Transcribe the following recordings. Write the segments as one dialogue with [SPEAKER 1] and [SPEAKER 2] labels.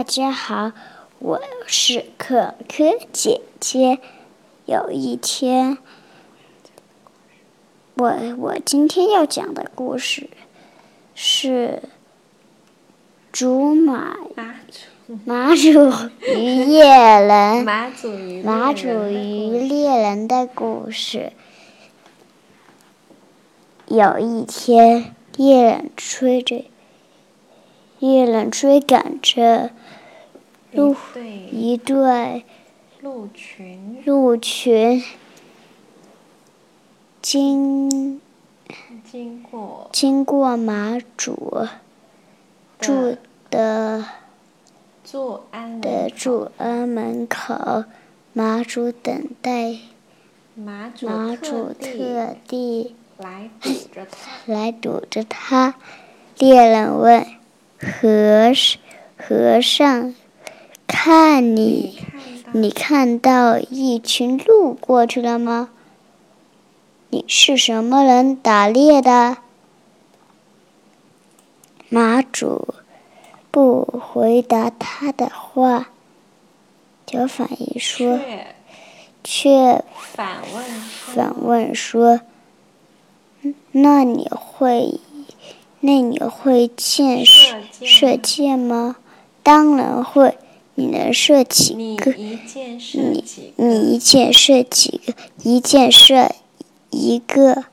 [SPEAKER 1] 大家好，我是可可姐姐。有一天，我今天要讲的故事是马祖与猎人的故事。有一天，猎人追赶着一对鹿群经过马祖住安门口。马祖特地来堵着他。猎人问和尚，你看到一群鹿过去了吗？你是什么人打猎的？马祖不回答他的话，就反应说，却反问说，那你会射箭吗？当然会。你能射几个？你一箭射几个？一箭射一个。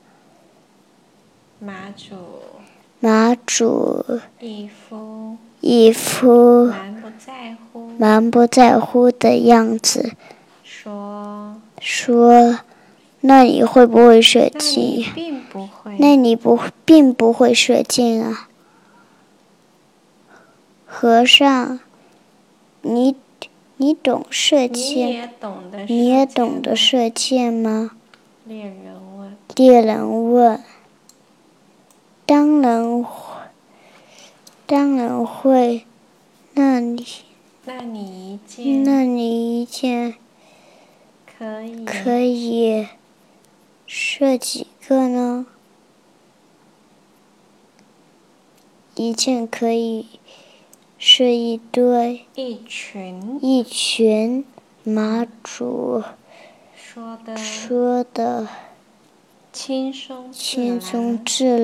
[SPEAKER 1] 马祖一副满不在乎的样子，说，那你会不会射箭？那你并不会射箭啊。和尚，你懂射箭？你也懂得射箭吗？猎人问。当然会。那你一箭可以射几个呢？一箭可以射一群。马祖说的轻松自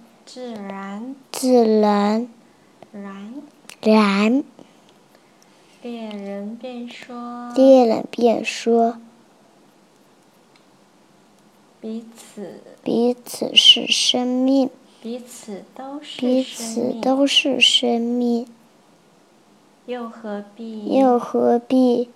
[SPEAKER 1] 然。猎人便说，彼此是生命，彼此都是生命，又何必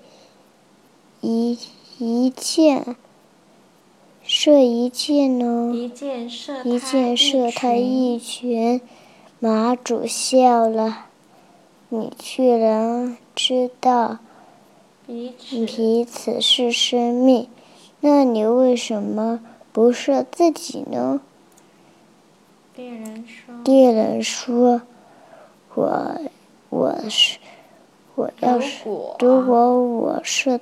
[SPEAKER 1] 一箭射一箭呢？一箭射他一群。马祖笑了。你居然知道彼此是生命，那你为什么不射自己呢？猎人说，如果我射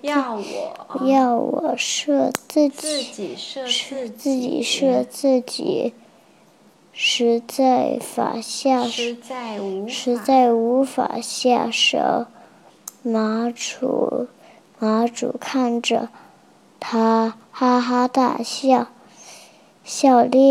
[SPEAKER 1] 自己实在无法下手。马祖看着他哈哈大笑，笑的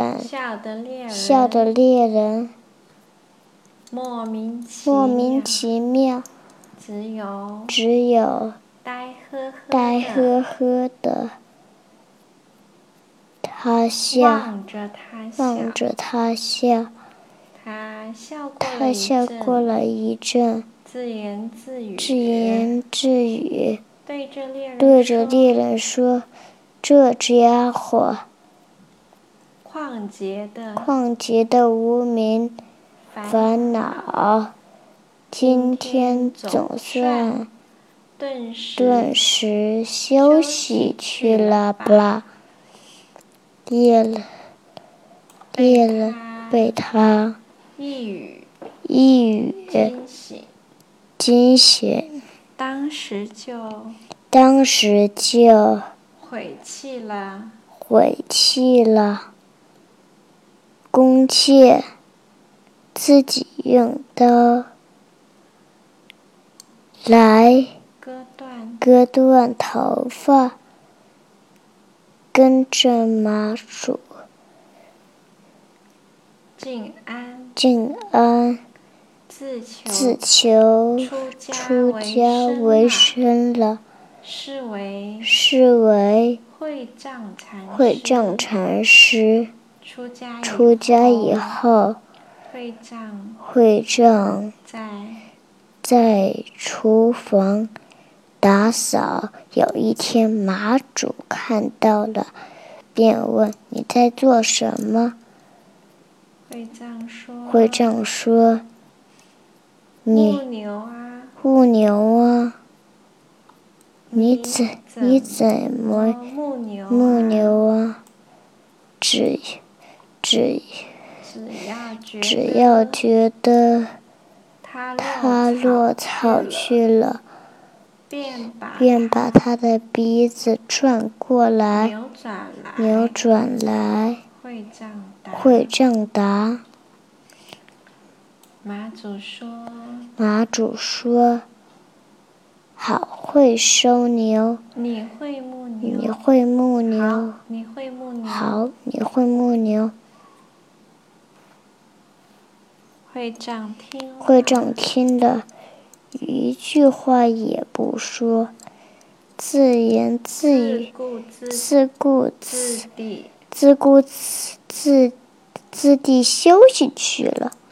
[SPEAKER 1] 猎人莫名其妙，只有呆呵呵的他望着他笑。他笑过了一阵，自言自语，对着猎人说，这家伙旷劫的无名烦恼，今天总算顿时休息去了吧。猎人被他一语惊醒，当时就悔弃了弓箭，自己用刀来割断头发，跟着马主晋安自求出家为僧了，是为会藏禅师。出家以后，会藏在厨房打扫。有一天，马主看到了，便问：“你在做什么？”会藏说：“牧牛啊，你怎么牧牛啊？只要觉得它落草去了，便把它的鼻子转过来，扭转来。”会藏答。马主说：“好会收牛，你会牧牛，好，你会牧牛。”会藏听了，一句话也不说，自言自语，自顾自地休息去了。